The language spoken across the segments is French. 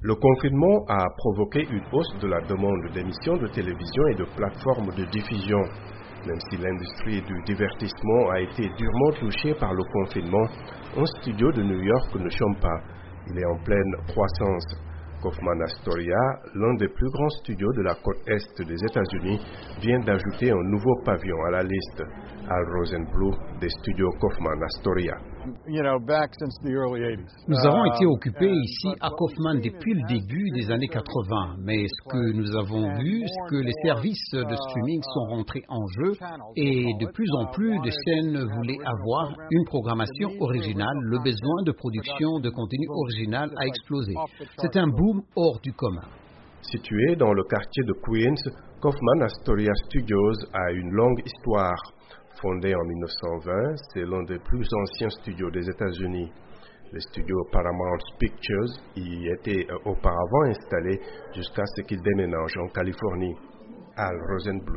Le confinement a provoqué une hausse de la demande d'émissions de télévision et de plateformes de diffusion. Même si l'industrie du divertissement a été durement touchée par le confinement, un studio de New York ne chôme pas. Il est en pleine croissance. Kaufman Astoria, l'un des plus grands studios de la côte est des États-Unis, vient d'ajouter un nouveau pavillon à la liste. Al Rosenblum des studios Kaufman Astoria. Nous avons été occupés ici à Kaufman depuis le début des années 80, mais ce que nous avons vu, c'est que les services de streaming sont rentrés en jeu et de plus en plus de chaînes voulaient avoir une programmation originale. Le besoin de production de contenu original a explosé. C'est un boom hors du commun. Situé dans le quartier de Queens, Kaufman Astoria Studios a une longue histoire. Fondé en 1920, c'est l'un des plus anciens studios des États-Unis. Les studios Paramount Pictures y étaient auparavant installés jusqu'à ce qu'ils déménagent en Californie. Al Rosenblum.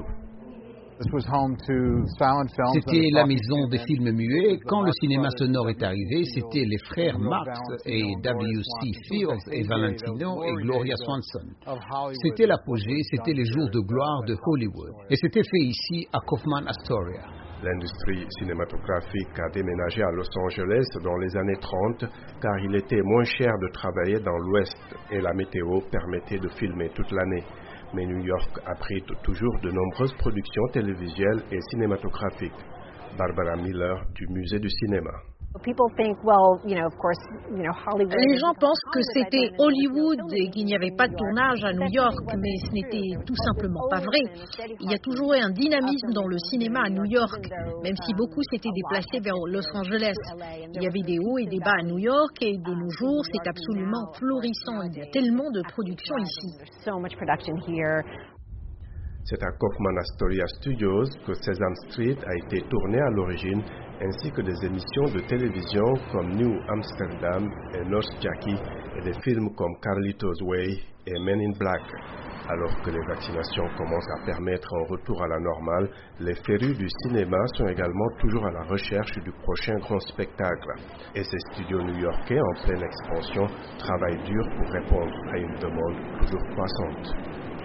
C'était la maison des films muets. Quand le cinéma sonore est arrivé, c'était les frères Marx et W.C. Fields et Valentino et Gloria Swanson. C'était l'apogée, c'était les jours de gloire de Hollywood. Et c'était fait ici à Kaufman Astoria. L'industrie cinématographique a déménagé à Los Angeles dans les années 30 car il était moins cher de travailler dans l'Ouest et la météo permettait de filmer toute l'année. Mais New York abrite toujours de nombreuses productions télévisuelles et cinématographiques. Barbara Miller du Musée du cinéma. Les gens pensent que c'était Hollywood et qu'il n'y avait pas de tournage à New York, mais ce n'était tout simplement pas vrai. Il y a toujours eu un dynamisme dans le cinéma à New York, même si beaucoup s'étaient déplacés vers Los Angeles. Il y avait des hauts et des bas à New York et de nos jours, c'est absolument florissant. Il y a tellement de production ici. C'est à Kaufman Astoria Studios que Sesame Street a été tourné à l'origine, ainsi que des émissions de télévision comme New Amsterdam et Nurse Jackie et des films comme Carlito's Way et Men in Black. Alors que les vaccinations commencent à permettre un retour à la normale, les férus du cinéma sont également toujours à la recherche du prochain grand spectacle. Et ces studios new-yorkais en pleine expansion travaillent dur pour répondre à une demande toujours croissante.